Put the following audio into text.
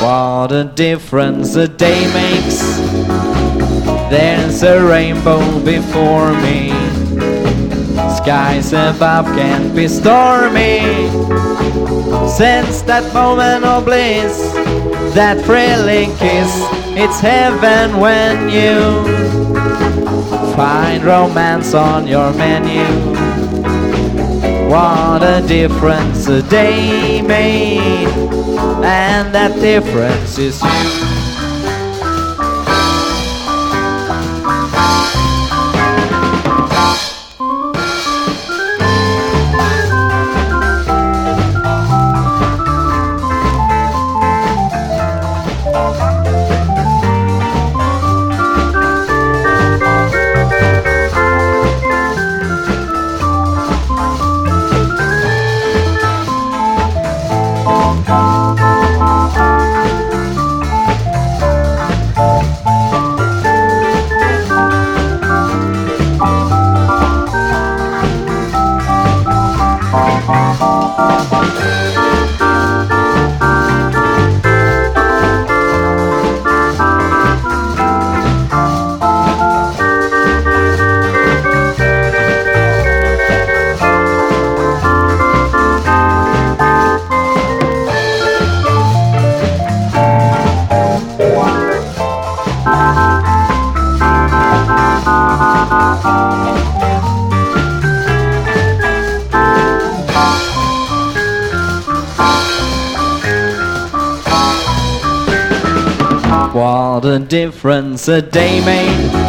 What a difference a day makes. There's a rainbow before me. Skies above can be stormy. Since that moment of bliss, that thrilling kiss, it's heaven when you find romance on your menu. What a difference a day made, and that difference is you. What a difference a day made.